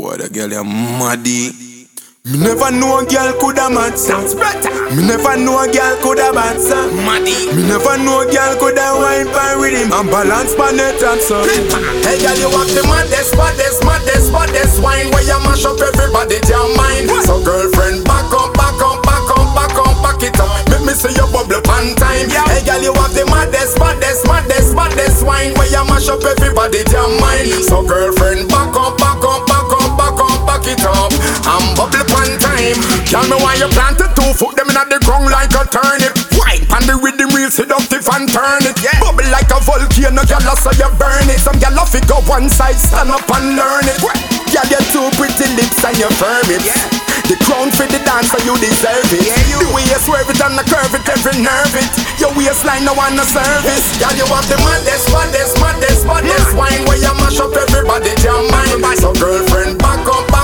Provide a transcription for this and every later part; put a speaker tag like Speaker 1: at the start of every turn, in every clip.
Speaker 1: Boy, the girl is muddy. Me never know a girl coulda mad so. Me never know a girl coulda bad so. Me never know a girl coulda wine pan rhythm and balance pan the top so.
Speaker 2: Hey girl, you have the maddest wine where you mash up everybody your mind. So girlfriend, back up, back it up. Make me see your bubble pan time. Hey girl, you have the maddest wine where you mash up everybody your mind. So girlfriend, back up, back it up. I'm bubble pan time. Tell me why you planted 2 foot them inna the ground like a turnip. Wine pan the rhythm real seductive and turn it. Bubble like a volcano, girl, so you burn it. Some girl off it go one side, stand up and learn it. Girl, you 2 pretty lips and you firm it. The crown for the dancer, you deserve it. The way you swerve it and the curve it, every nerve it. Your waistline no want no service. Girl, you have the maddest wine where you mash up everybody your mind. So girlfriend, back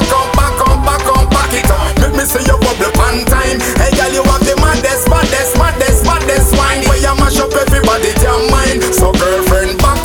Speaker 2: it up. Make me see your bubble pan time. Hey girl, you have the maddest wine where you mash up everybody your mind. So girlfriend, back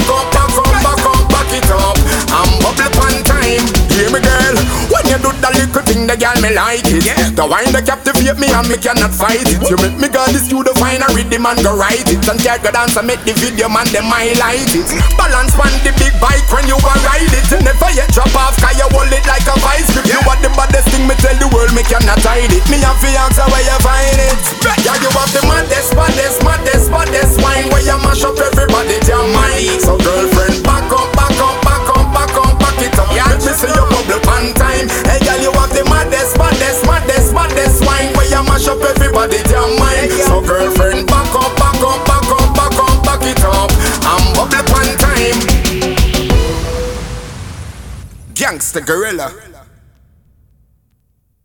Speaker 2: it up. I'm bubble pan time. Hear me, girl. When you do that little thing, the girl me like it. The wine that captivate me and me cannot fight it. You make me go to the studio, find a rhythm and go write it. And girl go dance and make the video, man, them highlight it. Balance on the big bike when you a ride it. You never yet drop off, cause you hold it like a vice grip. You are the baddest thing, me tell the world, me cannot hide it. Me have the answer where you find it. Yeah, you have the maddest wine where you mash up everybody your mind. So girlfriend, back it up. Make me see your bubble pan time. Hey girl, you have the maddest wine where you mash up everybody your mind. So girlfriend, back it up. I'm bubble pan time. Gangsta Gorilla.